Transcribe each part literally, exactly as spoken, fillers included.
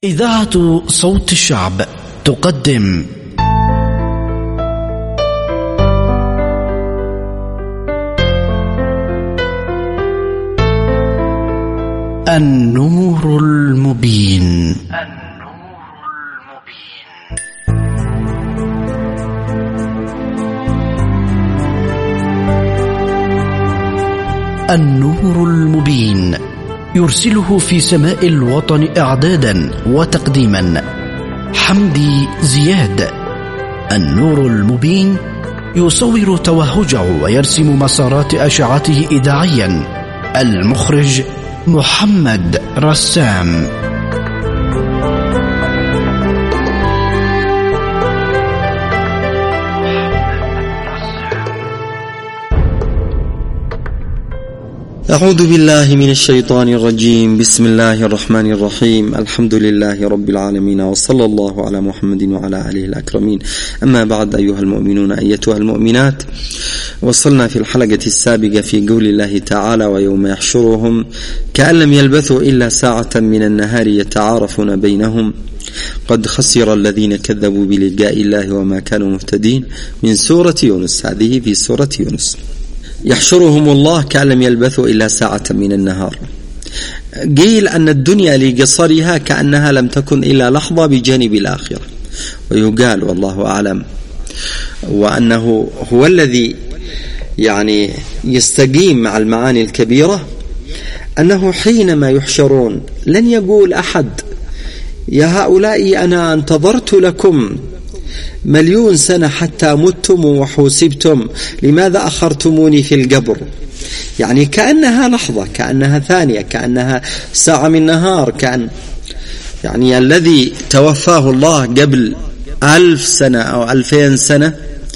إذاعة صوت الشعب تقدم النور المبين. النور المبين يرسله في سماء الوطن إعدادا وتقديما حمدي زياد. النور المبين يصور توهجه ويرسم مسارات أشعته إذاعيا. المخرج محمد رسام. أعوذ بالله من الشيطان الرجيم. بسم الله الرحمن الرحيم. الحمد لله رب العالمين، وصلى الله على محمد وعلى آله الأكرمين. أما بعد، أيها المؤمنون أيتها المؤمنات، وصلنا في الحلقة السابقة في قول الله تعالى: ويوم يحشرهم كأن لم يلبثوا إلا ساعة من النهار يتعارفون بينهم قد خسر الذين كذبوا بلقاء الله وما كانوا مهتدين، من سورة يونس. هذه في سورة يونس. يحشرهم الله كأن لم يلبثوا إلا ساعة من النهار. قيل أن الدنيا لقصرها كأنها لم تكن إلا لحظة بجانب الآخرة، ويقال والله أعلم وأنه هو الذي يعني يستقيم مع المعاني الكبيرة، أنه حينما يحشرون لن يقول أحد: يا هؤلاء أنا انتظرت لكم مليون سنة حتى متم وحوسبتم، لماذا أخرتموني في القبر؟ يعني كأنها لحظة، كأنها ثانية، كأنها ساعة من نهار. كأن يعني الذي توفاه الله قبل ألف سنة أو ألفين سنة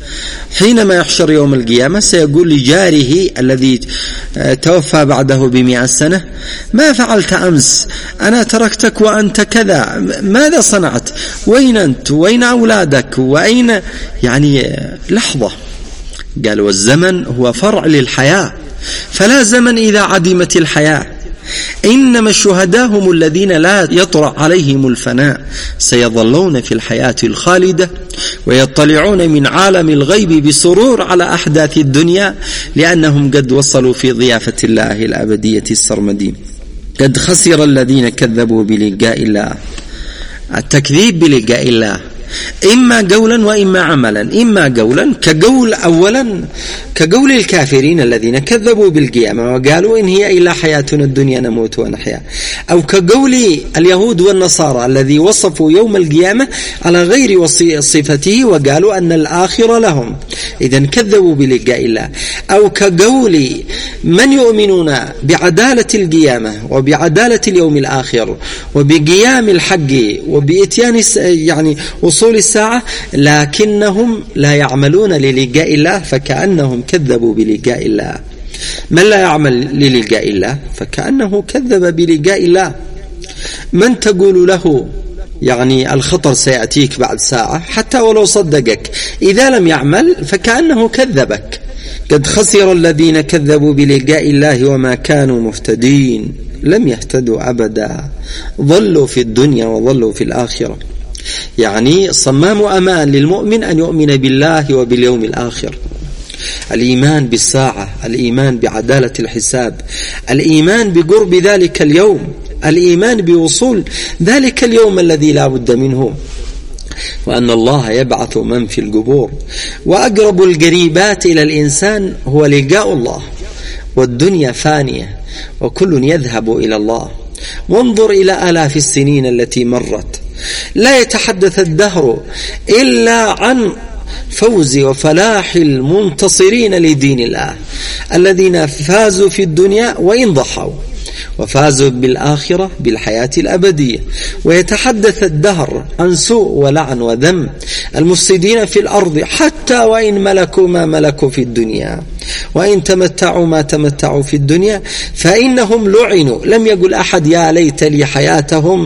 حينما يحشر يوم القيامة سيقول لجاره الذي توفى بعده بمئة سنة: ما فعلت أمس؟ أنا تركتك وأنت كذا، ماذا صنعت؟ وين أنت؟ وين أولادك؟ وأين؟ يعني لحظة. قال: والزمن هو فرع للحياة، فلا زمن إذا عدمت الحياة. إنما الشهداء هم الذين لا يطرأ عليهم الفناء، سيظلون في الحياة الخالدة ويطلعون من عالم الغيب بسرور على أحداث الدنيا، لأنهم قد وصلوا في ضيافة الله الأبدية السرمدين. قد خسر الذين كذبوا بلقاء الله. التكذيب بلقاء الله إما قولا وإما عملا. إما قولا كقول أولا كقول الكافرين الذين كذبوا بالقيامة وقالوا إن هي إلا حياتنا الدنيا نموت ونحيا، أو كقول اليهود والنصارى الذي وصفوا يوم القيامة على غير صفته وقالوا أن الآخرة لهم، إذن كذبوا بلقاء الله. أو كقول من يؤمنون بعدالة القيامة وبعدالة اليوم الآخر وبقيام الحق وبإتيان يعني وصول الساعة، لكنهم لا يعملون للقاء الله، فكأنهم كذبوا بلقاء الله. من لا يعمل للقاء الله فكأنه كذب بلقاء الله. من تقول له يعني الخطر سيأتيك بعد ساعة حتى ولو صدقك، إذا لم يعمل فكأنه كذبك. قد خسر الذين كذبوا بلقاء الله وما كانوا مهتدين. لم يهتدوا أبدا، ضلوا في الدنيا وضلوا في الآخرة. يعني صمام أمان للمؤمن أن يؤمن بالله وباليوم الآخر، الإيمان بالساعة، الإيمان بعدالة الحساب، الإيمان بقرب ذلك اليوم، الإيمان بوصول ذلك اليوم الذي لا بد منه، وأن الله يبعث من في القبور. وأقرب القريبات إلى الإنسان هو لقاء الله، والدنيا فانية وكل يذهب إلى الله. وانظر إلى آلاف السنين التي مرت، لا يتحدث الدهر إلا عن فوز وفلاح المنتصرين لدين الله الذين فازوا في الدنيا وإن ضحوا، وفازوا بالآخرة بالحياة الأبدية. ويتحدث الدهر عن سوء ولعن وذم المفسدين في الأرض، حتى وإن ملكوا ما ملكوا في الدنيا، وإن تمتعوا ما تمتعوا في الدنيا، فإنهم لعنوا. لم يقل أحد يا ليت لي حياتهم،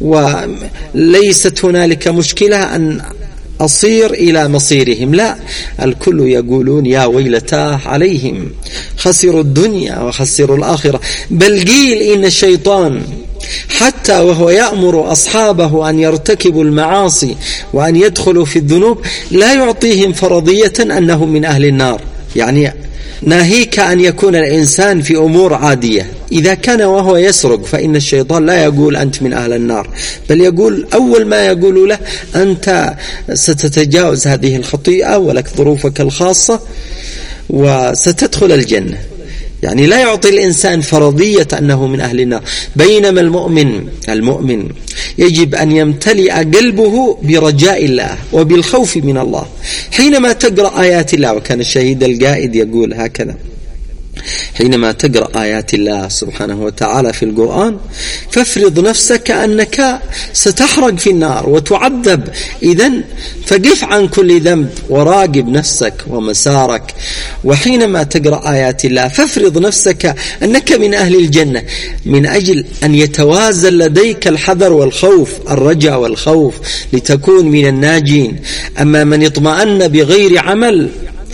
وليست هنالك مشكلة أن أصير إلى مصيرهم، لا، الكل يقولون يا ويلتاه عليهم، خسروا الدنيا وخسروا الآخرة. بل قيل إن الشيطان حتى وهو يأمر أصحابه أن يرتكبوا المعاصي وأن يدخلوا في الذنوب لا يعطيهم فرضية أنهم من أهل النار. يعني ناهيك أن يكون الإنسان في أمور عادية، إذا كان وهو يسرق فإن الشيطان لا يقول أنت من أهل النار، بل يقول أول ما يقول له أنت ستتجاوز هذه الخطيئة ولك ظروفك الخاصة وستدخل الجنة. يعني لا يعطي الإنسان فرضية أنه من أهل النار. بينما المؤمن المؤمن يجب أن يمتلئ قلبه برجاء الله وبالخوف من الله حينما تقرأ آيات الله. وكان الشهيد القائد يقول هكذا: حينما تقرأ آيات الله سبحانه وتعالى في القرآن فافرض نفسك أنك ستحرق في النار وتعذب، إذن فقف عن كل ذنب وراقب نفسك ومسارك. وحينما تقرأ آيات الله فافرض نفسك أنك من أهل الجنة، من أجل أن يتوازن لديك الحذر والخوف، الرجاء والخوف، لتكون من الناجين. أما من اطمأن بغير عمل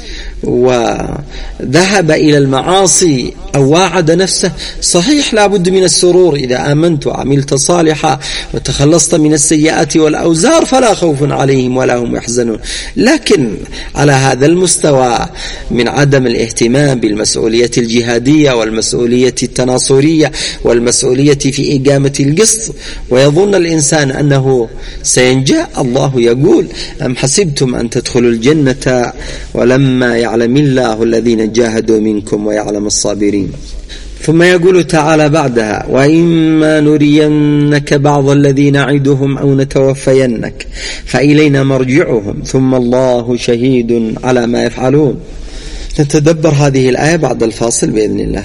وذهب إلى المعاصي أو واعد نفسه، صحيح لا بد من السرور إذا آمنت وعملت صالحا وتخلصت من السيئات والأوزار فلا خوف عليهم ولا هم يحزنون. لكن على هذا المستوى من عدم الاهتمام بالمسؤولية الجهادية والمسؤولية التناصرية والمسؤولية في إقامة القسط، ويظن الإنسان أنه سينجح. الله يقول: أم حسبتم أن تدخلوا الجنة ولما يعلم الله الذين جاهدوا منكم ويعلم الصابرين. ثم يقول تعالى بعدها: وإما نرينك بعض الذي نعدهم أو نتوفينك فإلينا مرجعهم ثم الله شهيد على ما يفعلون. نتدبر هذه الآية بعد الفاصل بإذن الله.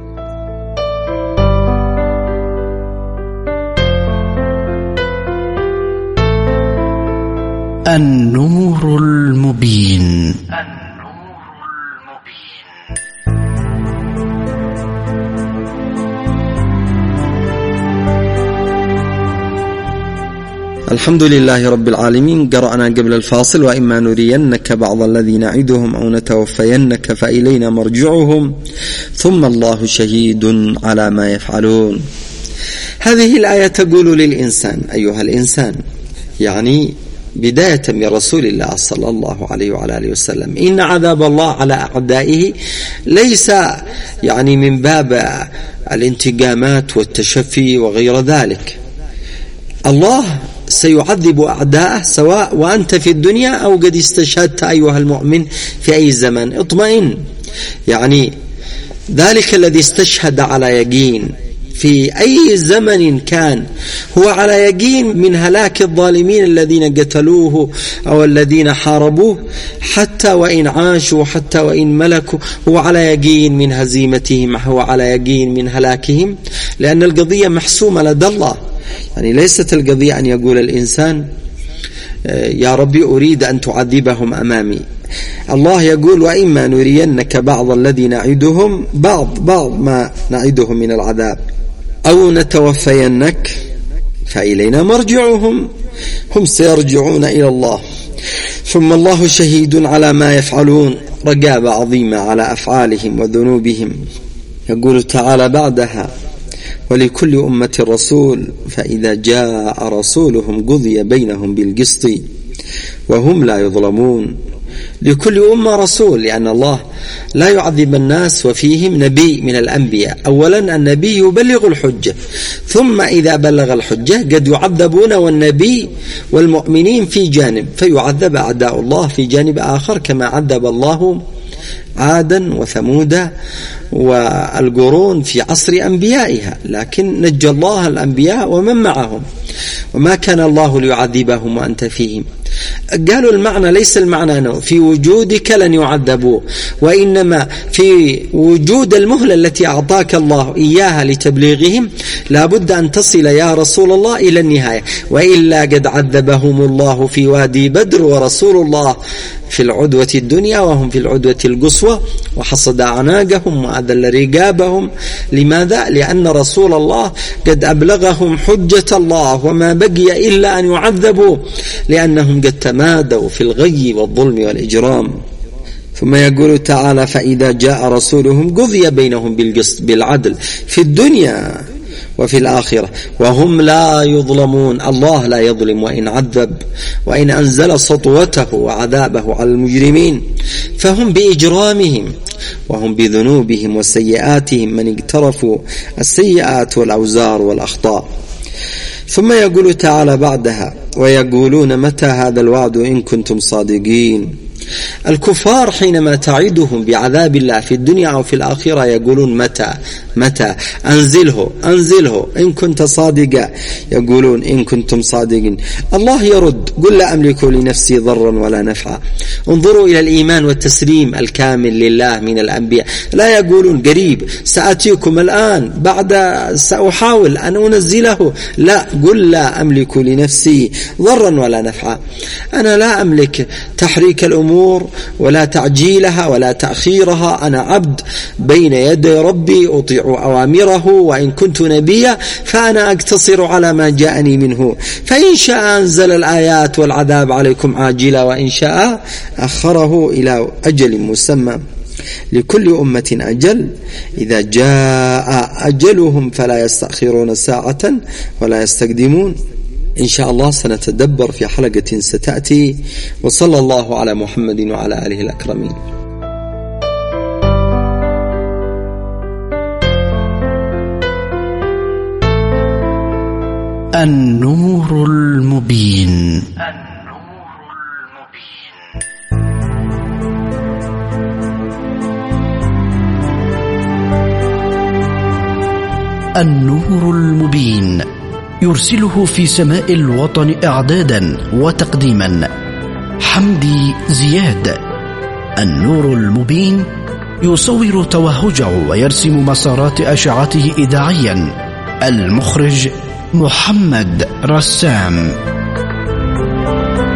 النور المبين. الحمد لله رب العالمين. قرأنا قبل الفاصل: وإما نرينك بعض الذي نعدهم أو نتوفينك فإلينا مرجعهم ثم الله شهيد على ما يفعلون. هذه الآية تقول للإنسان: أيها الإنسان، يعني بداية من رسول الله صلى الله عليه وعلى آله وسلم، إن عذاب الله على أعدائه ليس يعني من باب الانتقامات والتشفي وغير ذلك. الله سيعذب أعداءه سواء وأنت في الدنيا أو قد استشهدت أيها المؤمن في أي زمن. اطمئن، يعني ذلك الذي استشهد على يقين في أي زمن كان هو على يقين من هلاك الظالمين الذين قتلوه أو الذين حاربوه، حتى وإن عاشوا حتى وإن ملكوا هو على يقين من هزيمتهم، هو على يقين من هلاكهم، لأن القضية محسومة لدى الله. يعني ليست القضية أن يقول الإنسان: يا ربي أريد أن تعذبهم أمامي. الله يقول: وإما نرينك بعض الذي نعدهم، بعض بعض ما نعدهم من العذاب، أو نتوفينك فإلينا مرجعهم، هم سيرجعون إلى الله ثم الله شهيد على ما يفعلون. رقابة عظيمة على أفعالهم وذنوبهم. يقول تعالى بعدها: ولكل أمة رسول فإذا جاء رسولهم قضي بينهم بالقسط وهم لا يظلمون. لكل أمة رسول، لأن الله لا يعذب الناس وفيهم نبي من الأنبياء. أولا النبي يبلغ الحجة، ثم إذا بلغ الحجة قد يعذبون والنبي والمؤمنين في جانب، فيعذب أعداء الله في جانب آخر، كما عذب الله عادا وثمودا والقرون في عصر أنبيائها، لكن نجى الله الأنبياء ومن معهم، وما كان الله ليعذبهم وأنت فيهم. قالوا المعنى ليس المعنى أنه في وجودك لن يعذبوا، وإنما في وجود المهلة التي أعطاك الله إياها لتبليغهم لابد أن تصل يا رسول الله إلى النهاية، وإلا قد عذبهم الله في وادي بدر ورسول الله في العدوة الدنيا وهم في العدوة القصوى، وحصد أعناقهم وأذل رقابهم. لماذا؟ لأن رسول الله قد أبلغهم حجة الله، وما بقي إلا أن يعذبوا لأنهم قد تمادوا في الغي والظلم والإجرام. ثم يقول تعالى: فإذا جاء رسولهم قضي بينهم بالقسط بالعدل في الدنيا وفي الآخرة وهم لا يظلمون. الله لا يظلم وإن عذب وإن أنزل سطوته وعذابه على المجرمين، فهم بإجرامهم وهم بذنوبهم وسيئاتهم من اقترفوا السيئات والأوزار والأخطاء. ثم يقول تعالى بعدها: ويقولون متى هذا الوعد إن كنتم صادقين. الكفار حينما تعدهم بعذاب الله في الدنيا أو في الآخرة يقولون متى متى أنزله أنزله إن كنت صادقا، يقولون إن كنتم صادقين. الله يرد: قل لا أملك لنفسي ضرا ولا نفعا. انظروا إلى الإيمان والتسليم الكامل لله من الأنبياء، لا يقولون قريب سأتيكم الآن بعد سأحاول أن أنزله، لا، قل لا أملك لنفسي ضرا ولا نفعا. أنا لا أملك تحريك الأمور ولا تعجيلها ولا تأخيرها، أنا عبد بين يدي ربي أطيع أوامره، وإن كنت نبيا فأنا أقتصر على ما جاءني منه، فإن شاء أنزل الآيات والعذاب عليكم عاجلا وإن شاء أخره إلى أجل مسمى. لكل أمة أجل، إذا جاء أجلهم فلا يستأخرون ساعة ولا يستقدمون. إن شاء الله سنتدبر في حلقة ستأتي، وصلى الله على محمد وعلى آله الأكرمين. النور المبين. النور المبين يرسله في سماء الوطن إعدادا وتقديما حمدي زياد. النور المبين يصور توهجه ويرسم مسارات أشعته إذاعيا. المخرج محمد رسام.